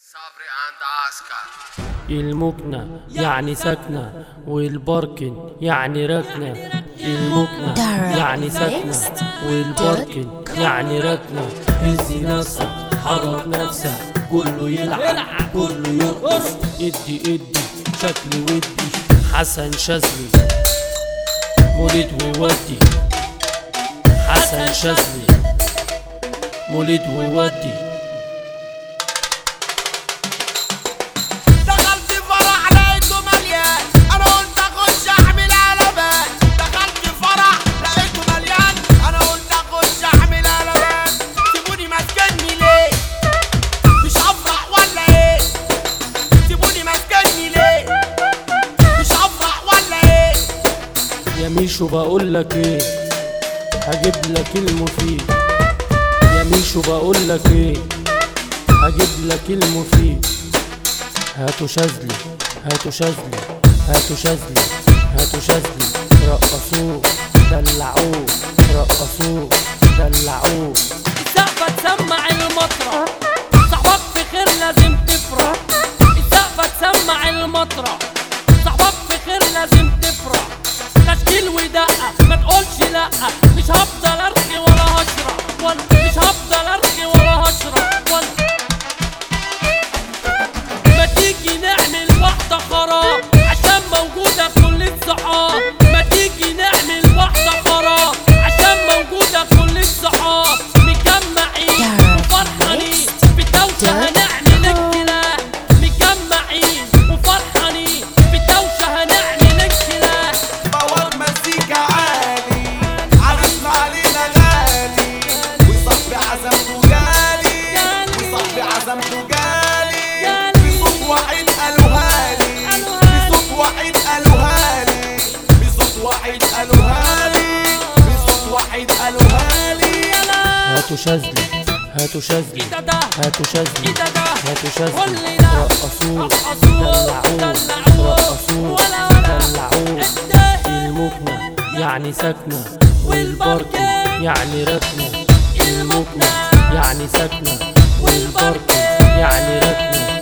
صبري عند عسكر. المكنة يعني سكنة والباركن يعني ركنة. المكنة يعني سكنة والباركن يعني ركنة. هزي نفسك حرك نفسك كله يلعب كله يرقص. ادي شكل ودي حسن شاذلي مولد وودي. حسن شاذلي مولد وودي. يا ميشو بقولك ايه هجيب لك المفيد. يا ميشو بقولك ايه هجيب لك المفيد. هاتوا شاذلي هاتوا شاذلي هاتوا شاذلي هاتوا شاذلي. رقصوه دلعوه رقصوه دلعوه. السقفة تسمع المطرة صاحبك في خير لازم تفرح. السقفة تسمع المطرة صاحبك في خير لازم تفرح. تشكيل ودقة ما تقولش لأ. مش هفضل ارخي ولا هشرب مش هفضل ارخي ولا هشرب ما تيجي نعمل واحدة خراب عشان موجودة كل الصحاب. ما تيجي نعمل واحدة خراب عشان موجودة كل الصحاب. مجمعين وفرحانين في الدوشة هنعمل اختلاف. مجمعين وفرحانين في الدوشة هنعمل اختلاف. باور مزيكا عالي عرسنا علينا غالي. وصاحبي عزمته جالي وصاحبي عزمته جالي. بصوت واحد قالوها لي بصوت واحد قالوها لي بصوت واحد قالوها لي بصوت واحد قالوها لي. هاتوا شاذلي هاتوا شاذلي هاتوا شاذلي هاتوا شاذلي. رقصوه دلعوه رقصوه دلعوه. المكنة يعني سكنة والباركن يعني ركنة. المكنة يعني سكنة والباركن يعني ركنة.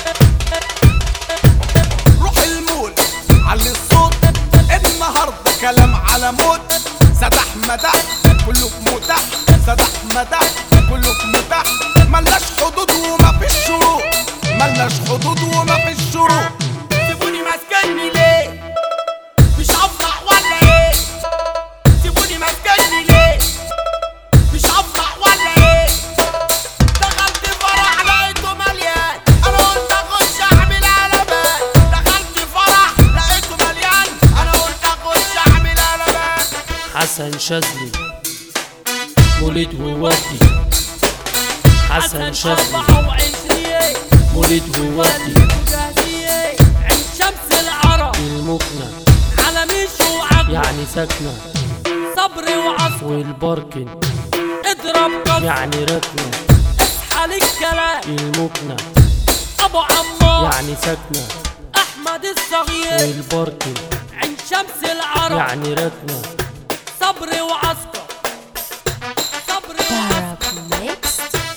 روح المول علي الصوت النهارده كلام على موت. سدح مدح كله في متاح سدح مدح كله في متاح. ملناش حدود ومفيش شروط ملناش حدود ومفيش شروط. سيبوني ماسكني ليه مش هفرح ولا ايه. سيبوني ماسكني ليه مش هفرح ولا ايه. دخلت فرح لقيته مليان انا قلت اخش اعمل قلبان. دخلت فرح لقيته مليان انا قلت اخش اعمل قلبان. حسن شاذلي مولد وودي. حسن شاذلي 24 مولد وودي. عين شمس العرب المكنة على ميشو وعقل يعني سكنة صبري وعصر. والباركن اضرب قصر يعني ركنة. اصحى للكلام. المكنة ابو عمار يعني سكنة احمد الصغير. والباركن عين شمس العرب يعني ركنة. صبري وعسكر صبري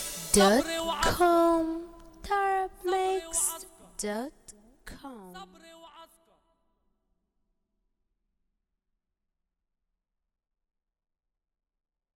Tarabmixed.com. Tarabmixed.com. وعسكر